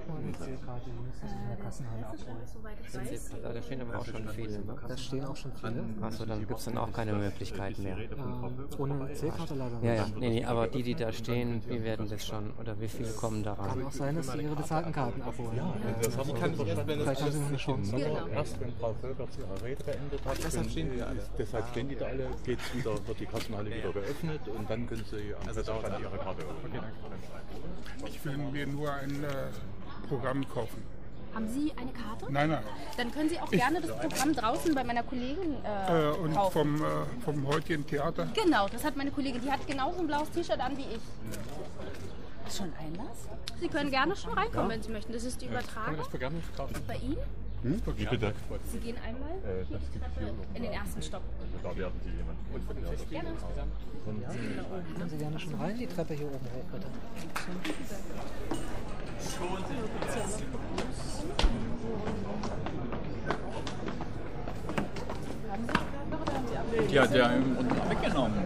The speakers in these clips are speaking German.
EC-Karte, die müssen sich in der Kassenhalle abholen. Da stehen aber auch schon viele. Ne? Da stehen auch schon viele. Achso, dann gibt es dann auch keine Möglichkeiten mehr. Ohne EC-Karte leider nicht. Ja. Nee, aber die da stehen, die werden das schon, oder wie viele kommen da rein? Kann auch sein, dass sie ihre bezahlten Karten abholen. Ja, das haben wir Vielleicht haben sie noch eine Chance. Erst wenn Frau Völkerts ihre Rede beendet hat, deshalb stehen die da alle, wird die Kassenhalle wieder geöffnet und dann können sie am Pressestand ihre Karte öffnen. Ich will mir nur ein Programm kaufen. Haben Sie eine Karte? Nein. Dann können Sie auch gerne das Programm draußen bei meiner Kollegin Und kaufen. vom heutigen Theater? Genau, das hat meine Kollegin. Die hat genauso ein blaues T-Shirt an wie ich. Ist schon Einlass? Sie können gerne schon reinkommen, wenn Sie möchten. Das ist die Übertragung. Das Programm nicht kaufen? Bei Ihnen? Wie bitte? Sie gehen einmal hier die Treppe in den ersten Stock. Also da werden Sie jemanden. Gerne. Kommen Sie gerne schon rein, die Treppe hier oben hoch, bitte. Die hat ja unten weggenommen.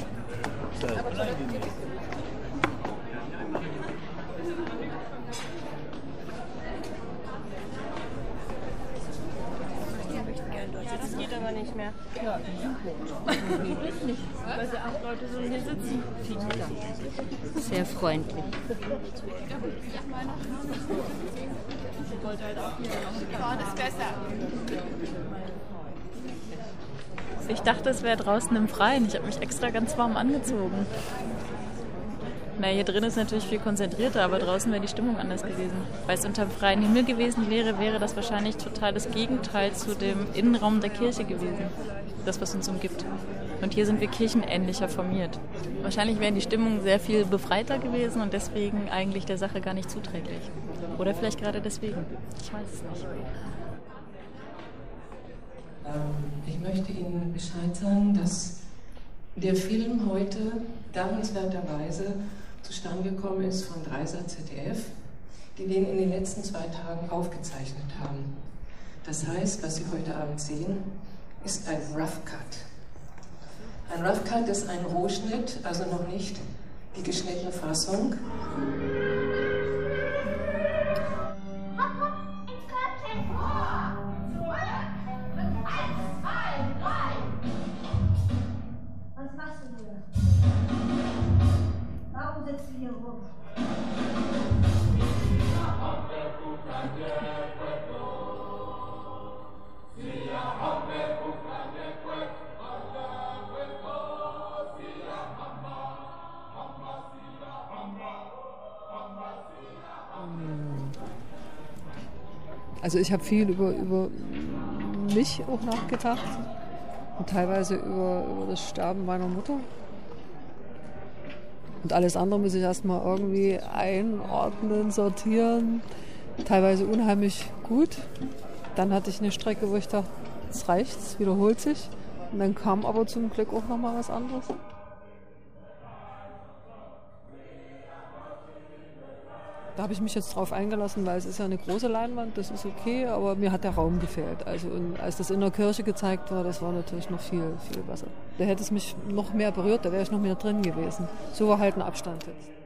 Das geht aber nicht mehr. Ja, geht nicht. Weil sie 8 Leute so hier sitzen. Sehr freundlich. Ich wollte halt auch hier noch. Vorne ist besser. Ich dachte, es wäre draußen im Freien. Ich habe mich extra ganz warm angezogen. Na, hier drin ist natürlich viel konzentrierter, aber draußen wäre die Stimmung anders gewesen. Weil es unter freiem Himmel gewesen wäre, wäre das wahrscheinlich total das Gegenteil zu dem Innenraum der Kirche gewesen. Das, was uns umgibt. Und hier sind wir kirchenähnlicher formiert. Wahrscheinlich wäre die Stimmung sehr viel befreiter gewesen und deswegen eigentlich der Sache gar nicht zuträglich. Oder vielleicht gerade deswegen. Ich weiß es nicht. Ich möchte Ihnen Bescheid sagen, dass der Film heute dankenswerterweise zustande gekommen ist von Dreiser ZDF, die den in den letzten 2 Tagen aufgezeichnet haben. Das heißt, was Sie heute Abend sehen, ist ein Rough Cut. Ein Rough Cut ist ein Rohschnitt, also noch nicht die geschnittene Fassung. Was machst du hier? Warum sitzt du hier rum? Also ich habe viel über mich auch nachgedacht und teilweise über das Sterben meiner Mutter. Und alles andere muss ich erstmal irgendwie einordnen, sortieren. Teilweise unheimlich gut. Dann hatte ich eine Strecke, wo ich dachte, es reicht, es wiederholt sich. Und dann kam aber zum Glück auch nochmal was anderes. Da habe ich mich jetzt drauf eingelassen, weil es ist ja eine große Leinwand, das ist okay, aber mir hat der Raum gefehlt. Also und als das in der Kirche gezeigt war, das war natürlich noch viel, viel besser. Da hätte es mich noch mehr berührt, da wäre ich noch mehr drin gewesen. So war halt ein Abstand jetzt.